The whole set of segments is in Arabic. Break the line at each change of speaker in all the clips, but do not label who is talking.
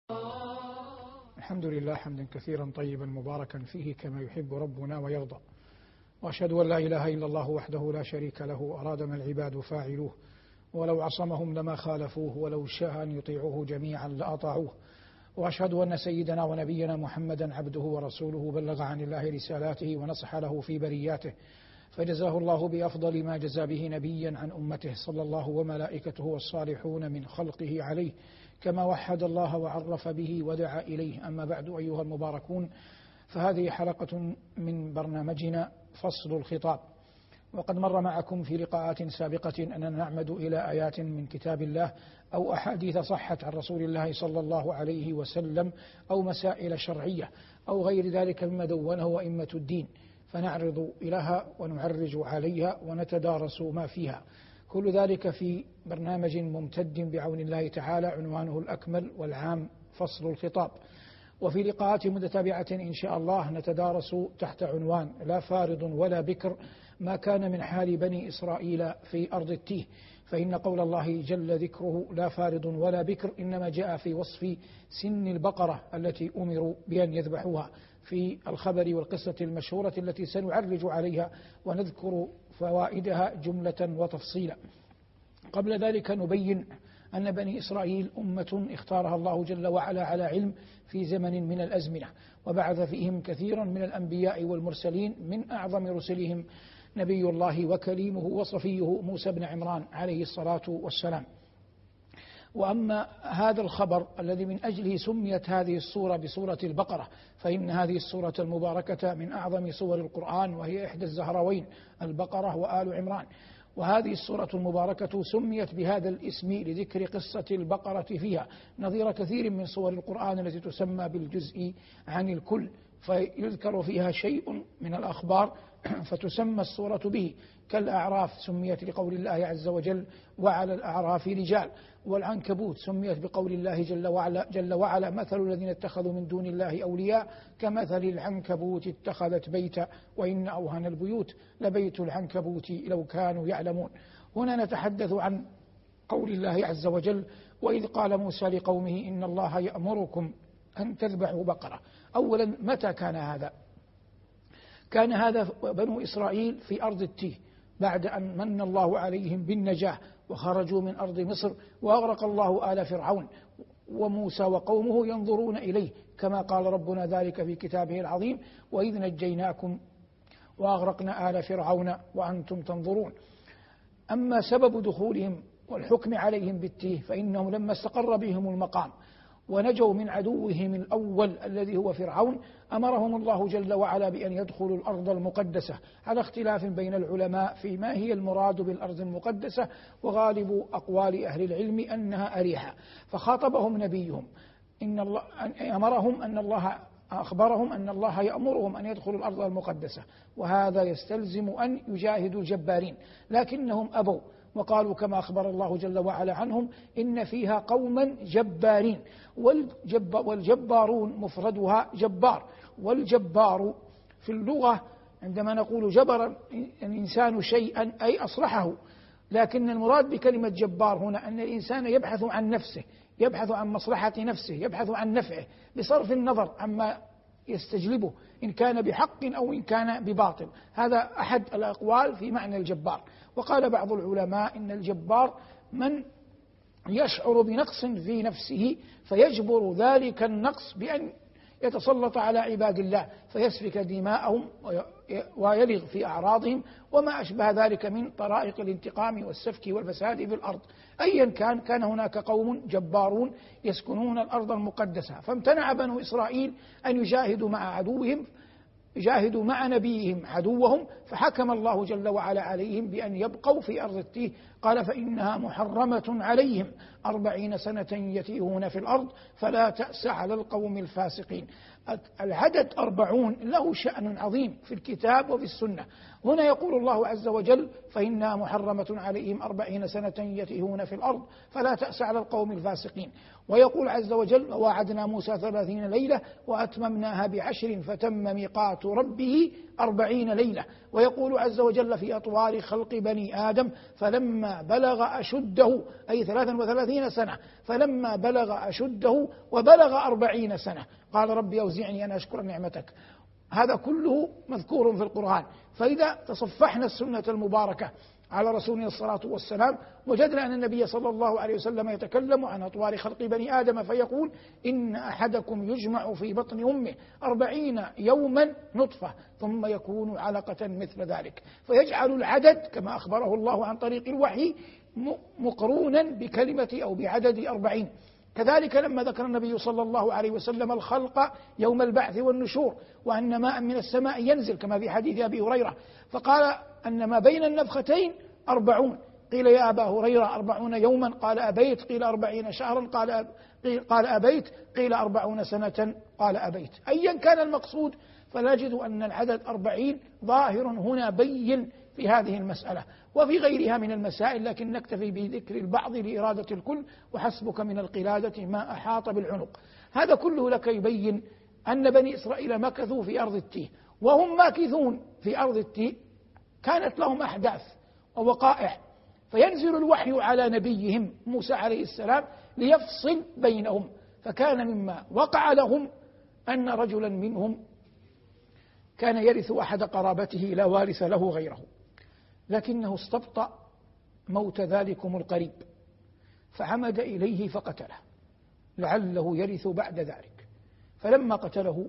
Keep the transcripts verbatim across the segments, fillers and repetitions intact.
الحمد لله حمدا كثيرا طيبا مباركا فيه كما يحب ربنا ويرضى، وأشهد أن لا إله إلا الله وحده لا شريك له أراد ما العباد فاعلوه، ولو عصمهم لما خالفوه، ولو شاء أن يطيعوه جميعا لأطاعوه. وأشهد أن سيدنا ونبينا محمدا عبده ورسوله بلغ عن الله رسالاته ونصح له في برياته، فجزاه الله بأفضل ما جزى به نبيا عن أمته صلى الله وملائكته والصالحون من خلقه عليه، كما وحد الله وعرف به ودعا إليه. أما بعد أيها المباركون، فهذه حلقة من برنامجنا فصل الخطاب، وقد مر معكم في لقاءات سابقة أننا نعمد إلى آيات من كتاب الله أو أحاديث صحت عن رسول الله صلى الله عليه وسلم أو مسائل شرعية أو غير ذلك مما دونه أئمة الدين، فنعرض إليها ونعرج عليها ونتدارس ما فيها، كل ذلك في برنامج ممتد بعون الله تعالى عنوانه الأكمل والعام فصل الخطاب. وفي لقاءات متتابعة إن شاء الله نتدارس تحت عنوان لا فارض ولا بكر ما كان من حال بني إسرائيل في أرض التيه، فإن قول الله جل ذكره لا فارض ولا بكر إنما جاء في وصف سن البقرة التي أمروا بأن يذبحوها في الخبر والقصة المشهورة التي سنعرج عليها ونذكر فوائدها جملة وتفصيلا. قبل ذلك نبين أن بني إسرائيل أمة اختارها الله جل وعلا على علم في زمن من الأزمنة، وبعث فيهم كثيرا من الأنبياء والمرسلين، من أعظم رسلهم نبي الله وكليمه وصفيه موسى بن عمران عليه الصلاة والسلام. وأما هذا الخبر الذي من أجله سميت هذه السورة بسورة البقرة، فإن هذه السورة المباركة من أعظم سور القرآن، وهي إحدى الزهروين البقرة وآل عمران. وهذه السورة المباركة سميت بهذا الاسم لذكر قصة البقرة فيها، نظير كثير من سور القرآن التي تسمى بالجزء عن الكل، فيذكر فيها شيء من الأخبار فتسمى السورة به، كالأعراف سميت لقول الله عز وجل وعلى الأعراف رجال، والعنكبوت سميت بقول الله جل وعلا, جل وعلا مثل الذين اتخذوا من دون الله أولياء كمثل العنكبوت اتخذت بيتا وإن أوهن البيوت لبيت العنكبوت لو كانوا يعلمون. هنا نتحدث عن قول الله عز وجل وإذ قال موسى لقومه إن الله يأمركم أن تذبحوا بقرة. أولا متى كان هذا؟ كان هذا بنو إسرائيل في أرض التيه بعد أن من الله عليهم بالنجاة وخرجوا من أرض مصر، وأغرق الله آل فرعون، وموسى وقومه ينظرون إليه كما قال ربنا ذلك في كتابه العظيم وإذ نجيناكم وأغرقنا آل فرعون وأنتم تنظرون. أما سبب دخولهم والحكم عليهم بالتيه فإنهم لما استقر بهم المقام ونجوا من عدوهم الأول الذي هو فرعون، أمرهم الله جل وعلا بأن يدخلوا الأرض المقدسة، على اختلاف بين العلماء في ما هي المراد بالأرض المقدسة، وغالب أقوال أهل العلم أنها أريحة. فخاطبهم نبيهم إن الله أمرهم أن الله أخبرهم أن الله يأمرهم أن يدخلوا الأرض المقدسة، وهذا يستلزم أن يجاهدوا الجبارين، لكنهم أبوا وقالوا كما أخبر الله جل وعلا عنهم إن فيها قوما جبارين. والجب والجبارون مفردها جبار، والجبار في اللغة عندما نقول جبر الإنسان شيئا أي أصلحه، لكن المراد بكلمة جبار هنا أن الإنسان يبحث عن نفسه، يبحث عن مصلحة نفسه، يبحث عن نفعه بصرف النظر عما يستجلبه إن كان بحق أو إن كان بباطل. هذا أحد الأقوال في معنى الجبار. وقال بعض العلماء إن الجبار من يشعر بنقص في نفسه فيجبر ذلك النقص بأن يتسلط على عباد الله فيسفك دماءهم ويلغ في أعراضهم وما أشبه ذلك من طرائق الانتقام والسفك والفساد في الأرض. أيا كان، كان هناك قوم جبارون يسكنون الأرض المقدسة، فامتنع بنو إسرائيل أن يجاهدوا مع عدوهم، جاهدوا مع نبيهم عدوهم، فحكم الله جل وعلا عليهم بأن يبقوا في أرض التيه. قال فإنها محرمة عليهم أربعين سنة يتيهون في الأرض فلا تأس على القوم الفاسقين. العدد أربعون له شأن عظيم في الكتاب وفي السنة. هنا يقول الله عز وجل فإنها محرمة عليهم أربعين سنة يتيهون في الأرض فلا تأس على القوم الفاسقين. ويقول عز وجل ووعدنا موسى ثلاثين ليلة وأتممناها بعشر فتم ميقات ربه أربعين ليلة. ويقول عز وجل في أطوار خلق بني آدم فلما بلغ أشده، أي ثلاثا وثلاثين سنة، فلما بلغ أشده وبلغ أربعين سنة قال ربي أوزعني أن أشكر نعمتك. هذا كله مذكور في القرآن. فإذا تصفحنا السنة المباركة على رسولنا الصلاة والسلام وجدنا أن النبي صلى الله عليه وسلم يتكلم عن أطوار خلق بني آدم فيقول إن أحدكم يجمع في بطن أمه أربعين يوما نطفة ثم يكون علقة مثل ذلك، فيجعل العدد كما أخبره الله عن طريق الوحي مقرونا بكلمة أو بعدد أربعين. كذلك لما ذكر النبي صلى الله عليه وسلم الخلق يوم البعث والنشور وأن ماء من السماء ينزل كما في حديث أبي هريرة، فقال أن ما بين النفختين أربعون. قيل يا أبا هريرة أربعون يوما؟ قال أبيت. قيل أربعين شهرا؟ قال قال أبيت. قيل أربعون سنة؟ قال أبيت. أيا كان المقصود فنجد أن العدد أربعين ظاهر هنا بين في هذه المسألة وفي غيرها من المسائل، لكن نكتفي بذكر البعض لإرادة الكل، وحسبك من القلادة ما أحاط بالعنق. هذا كله لك يبين أن بني إسرائيل مكثوا في أرض التيه، وهم ماكثون في أرض التيه كانت لهم أحداث ووقائع، فينزل الوحي على نبيهم موسى عليه السلام ليفصل بينهم. فكان مما وقع لهم أن رجلا منهم كان يرث أحد قرابته لا وارث له غيره، لكنه استبطأ موت ذلكم القريب فعمد إليه فقتله لعله يرث بعد ذلك. فلما قتله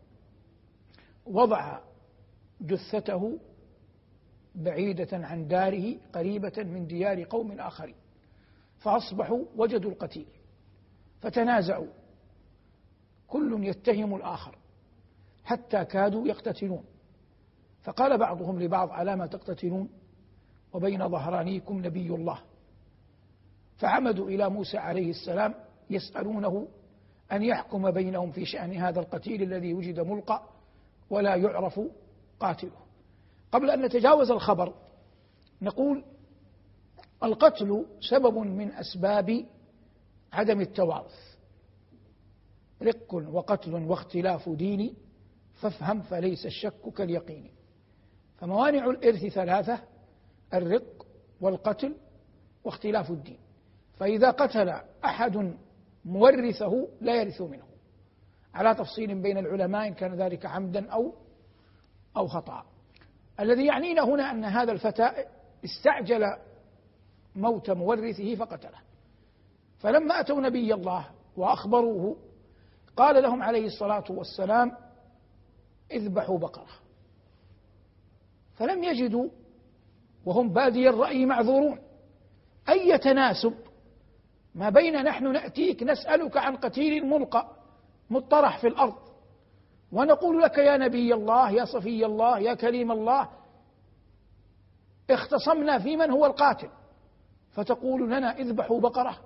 وضع جثته بعيدة عن داره قريبة من ديار قوم آخرين، فأصبحوا وجدوا القتيل فتنازعوا كل يتهم الآخر حتى كادوا يقتتلون. فقال بعضهم لبعض على ما تقتتلون وبين ظهرانيكم نبي الله، فعمدوا إلى موسى عليه السلام يسألونه أن يحكم بينهم في شأن هذا القتيل الذي وجد ملقى ولا يعرف قاتله. قبل أن نتجاوز الخبر نقول القتل سبب من أسباب عدم التوارث، رق وقتل واختلاف دين فافهم فليس الشك كاليقين. فموانع الإرث ثلاثة: الرق والقتل واختلاف الدين. فإذا قتل أحد مورثه لا يرث منه، على تفصيل بين العلماء إن كان ذلك عمدا أو أو خطأ. الذي يعنينا هنا أن هذا الفتى استعجل موت مورثه فقتله، فلما أتوا نبي الله وأخبروه قال لهم عليه الصلاة والسلام اذبحوا بقرة، فلم يجدوا وهم بادي الرأي معذورون أي تناسب ما بين نحن نأتيك نسألك عن قتيل ملقى مطرح في الأرض ونقول لك يا نبي الله يا صفي الله يا كريم الله اختصمنا في من هو القاتل فتقول لنا اذبحوا بقرة.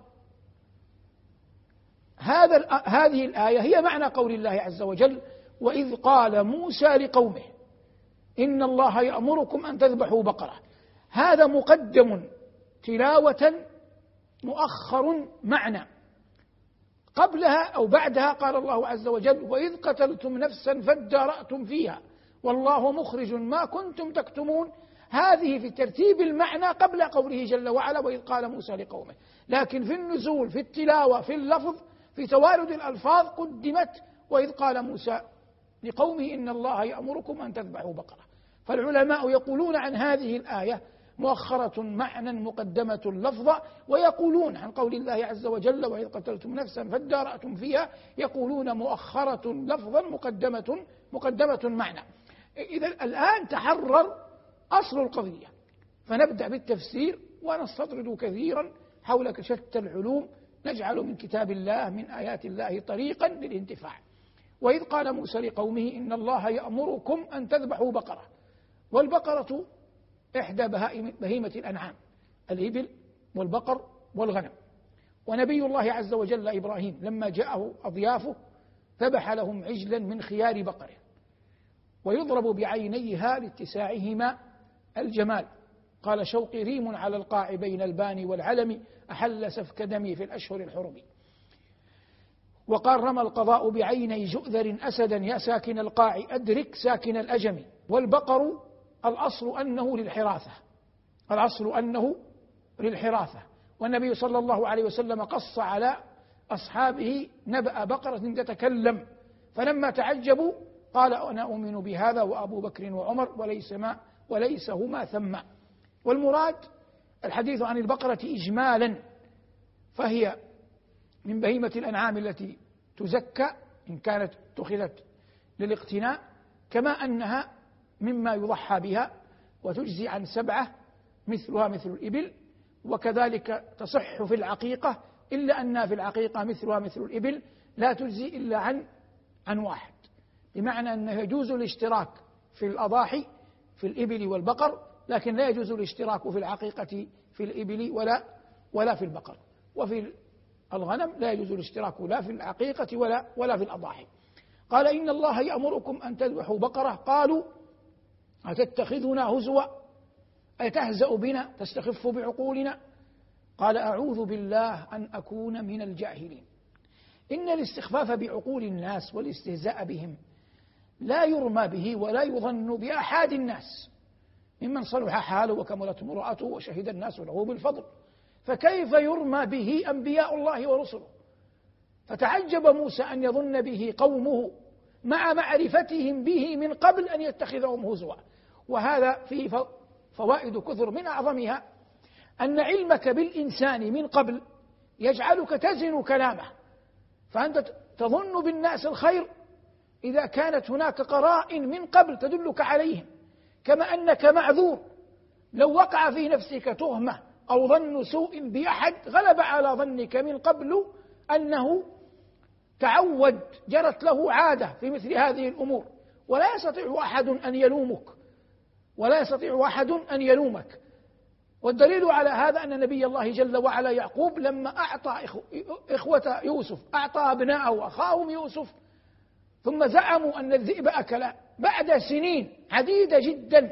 هذا هذه الآية هي معنى قول الله عز وجل وإذ قال موسى لقومه إن الله يأمركم أن تذبحوا بقرة. هذا مقدم تلاوة مؤخر معنى، قبلها أو بعدها قال الله عز وجل وإذ قتلتم نفسا فادارأتم فيها والله مخرج ما كنتم تكتمون. هذه في ترتيب المعنى قبل قوله جل وعلا وإذ قال موسى لقومه، لكن في النزول في التلاوة في اللفظ في توارد الألفاظ قدمت وإذ قال موسى لقومه إن الله يأمركم أن تذبحوا بقرة. فالعلماء يقولون عن هذه الآية مؤخرة معنى مقدمة لفظا، ويقولون عن قول الله عز وجل وإذ قتلتم نفسا فادارأتم فيها يقولون مؤخرة لفظا مقدمة مقدمة معنى. إذا الآن تحرر أصل القضية، فنبدأ بالتفسير ونستطرد كثيرا حول شتى العلوم نجعل من كتاب الله من آيات الله طريقا للانتفاع. وإذ قال موسى لقومه إن الله يأمركم أن تذبحوا بقرة، والبقرة إحدى بهيمة الأنعام الإبل والبقر والغنم. ونبي الله عز وجل إبراهيم لما جاءه أضيافه ذبح لهم عجلا من خيار بقره، ويضرب بعينيها لاتساعهما الجمال. قال شوقي ريم على القاع بين البان والعلم أحل سفك دمي في الأشهر الحرم. وقال رمى القضاء بعيني جؤذر أسدا يا ساكن القاع أدرك ساكن الأجم والبقر الأصل أنه للحراثة، الأصل أنه للحراثة، والنبي صلى الله عليه وسلم قص على أصحابه نبأ بقرة تتكلم، فلما تعجبوا قال أنا أؤمن بهذا وأبو بكر وعمر وليس ما وليس هما ثم. والمراد الحديث عن البقرة إجمالا، فهي من بهيمة الأنعام التي تزكى إن كانت اتخذت للاقتناء، كما أنها مما يضحى بها وتجزي عن سبعة مثلها مثل الإبل، وكذلك تصح في العقيقة، إلا أنها في العقيقة مثلها مثل الإبل لا تجزي إلا عن عن واحد، بمعنى أنه يجوز الاشتراك في الأضاحي في الإبل والبقر، لكن لا يجوز الاشتراك في العقيقة في الإبل ولا ولا في البقر، وفي الغنم لا يجوز الاشتراك لا في العقيقة ولا ولا في الأضاحي. قال إن الله يأمركم أن تذبحوا بقرة، قالوا أتتخذنا هزوا أتهزأ بنا تستخف بعقولنا؟ قال أعوذ بالله أن أكون من الجاهلين. إن الاستخفاف بعقول الناس والاستهزاء بهم لا يرمى به ولا يظن بأحد الناس ممن صلح حاله وكملت امرأته وشهد الناس له بالفضل، فكيف يرمى به أنبياء الله ورسله؟ فتعجب موسى أن يظن به قومه مع معرفتهم به من قبل أن يتخذهم هزوا. وهذا فيه فوائد كثر، من أعظمها أن علمك بالإنسان من قبل يجعلك تزن كلامه، فأنت تظن بالناس الخير إذا كانت هناك قرائن من قبل تدلك عليهم، كما أنك معذور لو وقع في نفسك تهمة أو ظن سوء بأحد غلب على ظنك من قبل أنه تعود جرت له عادة في مثل هذه الأمور، ولا يستطيع أحد أن يلومك ولا يستطيع أحد أن يلومك. والدليل على هذا أن نبي الله جل وعلا يعقوب لما أعطى إخوة يوسف، أعطى أبناءه أخاهم يوسف، ثم زعموا أن الذئب أكل بعد سنين عديدة جدا،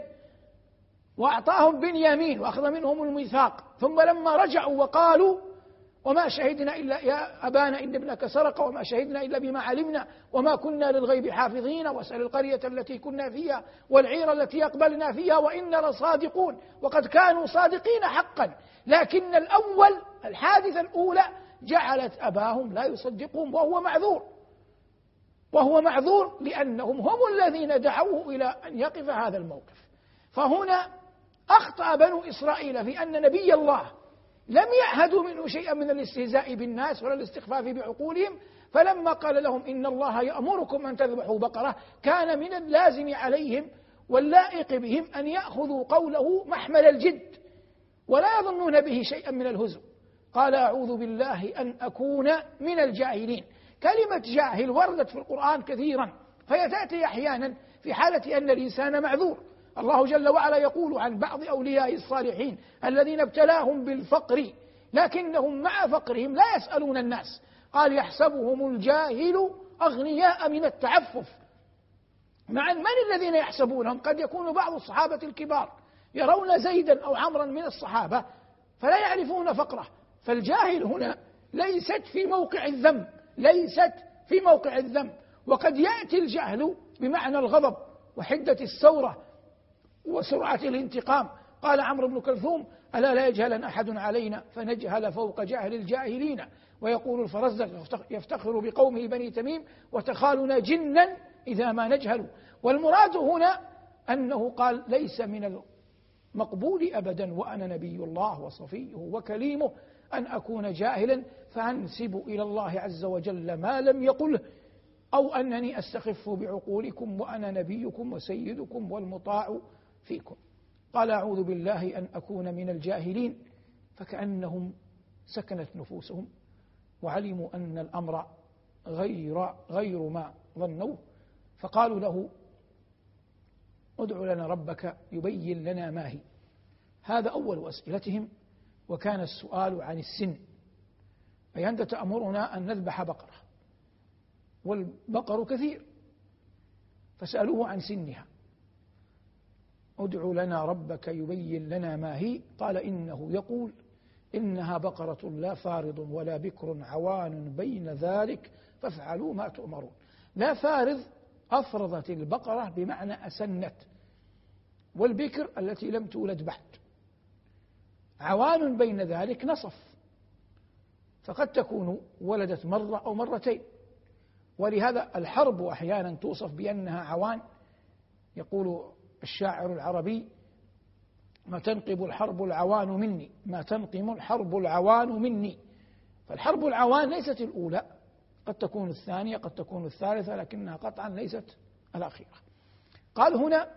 وأعطاهم بنيامين وأخذ منهم الميثاق، ثم لما رجعوا وقالوا وما شهدنا إلا يا أبانا إن ابنك سرق وما شهدنا إلا بما علمنا وما كنا للغيب حافظين، واسأل القرية التي كنا فيها والعير التي أقبلنا فيها وإنا لصادقون، وقد كانوا صادقين حقا، لكن الأول الحادثة الأولى جعلت أباهم لا يصدقهم وهو معذور وهو معذور لأنهم هم الذين دعوه إلى أن يقف هذا الموقف. فهنا أخطأ بنو إسرائيل في أن نبي الله لم يعهدوا منه شيئا من الاستهزاء بالناس ولا الاستخفاف بعقولهم، فلما قال لهم إن الله يأمركم أن تذبحوا بقرة كان من اللازم عليهم واللائق بهم أن يأخذوا قوله محمل الجد ولا يظنون به شيئا من الهزو. قال أعوذ بالله أن أكون من الجاهلين. كلمة جاهل وردت في القرآن كثيرا، فهي تأتي أحيانا في حالة أن الإنسان معذور. الله جل وعلا يقول عن بعض أولياء الصالحين الذين ابتلاهم بالفقر لكنهم مع فقرهم لا يسألون الناس، قال يحسبهم الجاهل أغنياء من التعفف. مع من الذين يحسبونهم؟ قد يكون بعض الصحابة الكبار يرون زيدا أو عمرا من الصحابة فلا يعرفون فقره، فالجاهل هنا ليست في موقع الذنب ليست في موقع الذنب وقد يأتي الجهل بمعنى الغضب وحدة الثورة وسرعة الانتقام. قال عمرو بن كلثوم ألا لا يجهلن أحد علينا فنجهل فوق جهل الجاهلين، ويقول الفرزدق يفتخر بقومه بني تميم وتخالنا جنا إذا ما نجهل. والمراد هنا أنه قال ليس من المقبول أبدا وأنا نبي الله وصفيه وكليمه أن أكون جاهلا فأنسب إلى الله عز وجل ما لم يقله، أو أنني أستخف بعقولكم وأنا نبيكم وسيدكم والمطاع فيكم. قال أعوذ بالله أن أكون من الجاهلين، فكأنهم سكنت نفوسهم وعلموا أن الأمر غير غير ما ظنوه، فقالوا له ادع لنا ربك يبين لنا ما هي. هذا أول أسئلتهم، وكان السؤال عن السن، أي أنت تأمرنا أن نذبح بقرة والبقر كثير، فسألوه عن سنها. ادع لنا ربك يبين لنا ما هي، قال إنه يقول إنها بقرة لا فارض ولا بكر عوان بين ذلك فافعلوا ما تؤمرون. لا فارض أفرضت البقرة بمعنى أسنت، والبكر التي لم تولد بعد. عوان بين ذلك نصف، فقد تكون ولدت مرة أو مرتين. ولهذا الحرب أحيانا توصف بأنها عوان. يقول الشاعر العربي: ما تنقب الحرب العوان مني، ما تنقم الحرب العوان مني. فالحرب العوان ليست الأولى، قد تكون الثانية، قد تكون الثالثة، لكنها قطعا ليست الأخيرة. قال هنا: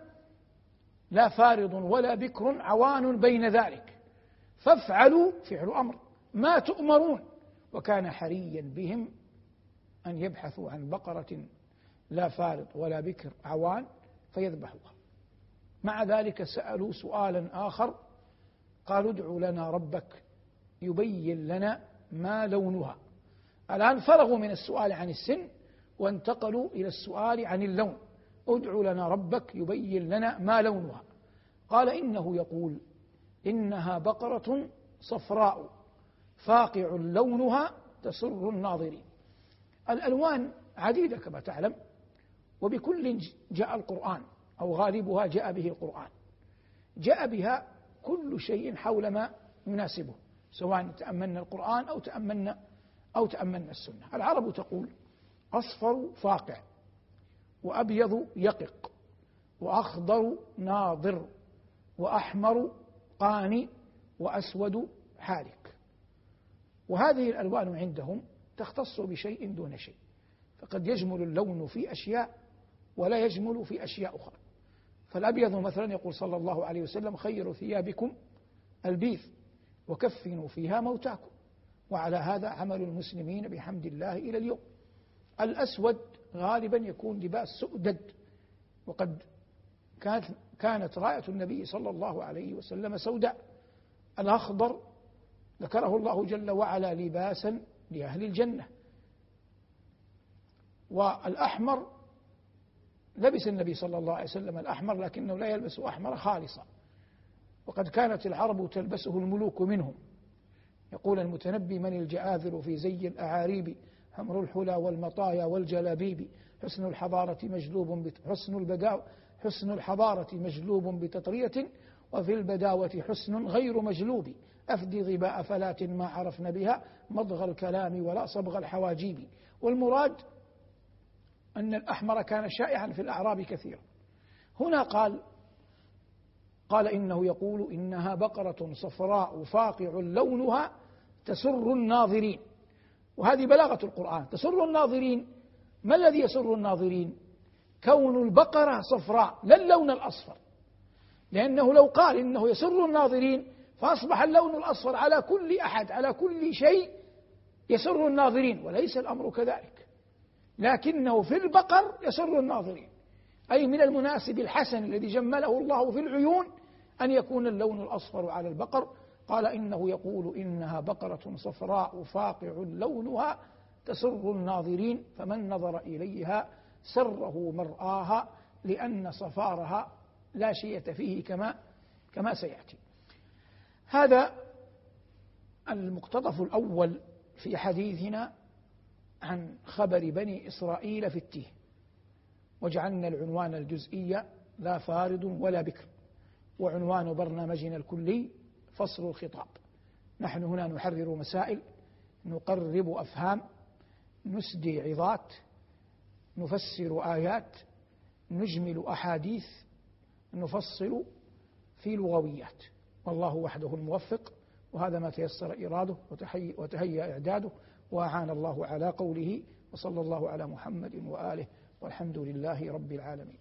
لا فارض ولا بكر عوان بين ذلك، فافعلوا فعل أمر ما تؤمرون، وكان حريا بهم أن يبحثوا عن بقرة لا فارض ولا بكر عوان فيذبحوها. مع ذلك سألوا سؤالا آخر، قالوا: ادع لنا ربك يبين لنا ما لونها. الآن فرغوا من السؤال عن السن وانتقلوا إلى السؤال عن اللون. ادع لنا ربك يبين لنا ما لونها. قال: إنه يقول إنها بقرة صفراء فاقع لونها تسر الناظرين. الألوان عديدة كما تعلم، وبكل جاء القرآن، أو غالبها جاء به القرآن. جاء بها كل شيء حول ما يناسبه، سواء تأملنا القرآن أو تأملنا أو تأملنا السنة. العرب تقول: أصفر فاقع، وأبيض يقق، وأخضر ناظر، وأحمر قاني، وأسود حالك. وهذه الألوان عندهم تختص بشيء دون شيء، فقد يجمل اللون في أشياء ولا يجمل في أشياء أخرى. فالأبيض مثلا يقول صلى الله عليه وسلم: خير ثيابكم البيض وكفنوا فيها موتاكم. وعلى هذا عمل المسلمين بحمد الله إلى اليوم. الأسود غالبا يكون لباس سؤدد، وقد كانت كانت راية النبي صلى الله عليه وسلم سوداء. الأخضر ذكره الله جل وعلا لباسا لأهل الجنة. والأحمر لبس النبي صلى الله عليه وسلم الأحمر، لكنه لا يلبس أحمر خالصا، وقد كانت العرب تلبسه الملوك منهم. يقول المتنبي: من الجآذر في زي الأعاريب، حمر الحلى والمطايا والجلابيب، حسن الحضارة مجلوب بت... حسن البداوة حسن الحضارة مجلوب بتطرية، وفي البداوة حسن غير مجلوب، أفدي ظباء فلاة ما عرفن بها، مضغ الكلام ولا صبغ الحواجيب. والمراد أن الأحمر كان شائعا في الأعراب كثيرا. هنا قال قال إنه يقول إنها بقرة صفراء فاقع لونها تسر الناظرين. وهذه بلاغة القرآن، تسر الناظرين. ما الذي يسر الناظرين؟ كون البقرة صفراء، لا اللون الأصفر، لأنه لو قال إنه يسر الناظرين فأصبح اللون الأصفر على كل أحد، على كل شيء يسر الناظرين، وليس الأمر كذلك، لكنه في البقر يسر الناظرين. أي من المناسب الحسن الذي جمله الله في العيون أن يكون اللون الأصفر على البقر. قال إنه يقول إنها بقرة صفراء فاقع لونها تسر الناظرين، فمن نظر إليها سره مرآها، لأن صفارها لا شيء فيه كما كما سيأتي. هذا المقتطف الأول في حديثنا عن خبر بني إسرائيل في التيه، وجعلنا العنوان الجزئي لا فارض ولا بكر، وعنوان برنامجنا الكلي فصل الخطاب. نحن هنا نحرر مسائل، نقرب أفهام، نسدي عظات، نفسر آيات، نجمل أحاديث، نفصل في لغويات، والله وحده الموفق. وهذا ما تيسر إراده وتهيأ إعداده، وأعان الله على قوله. وصلى الله على محمد وآله، والحمد لله رب العالمين.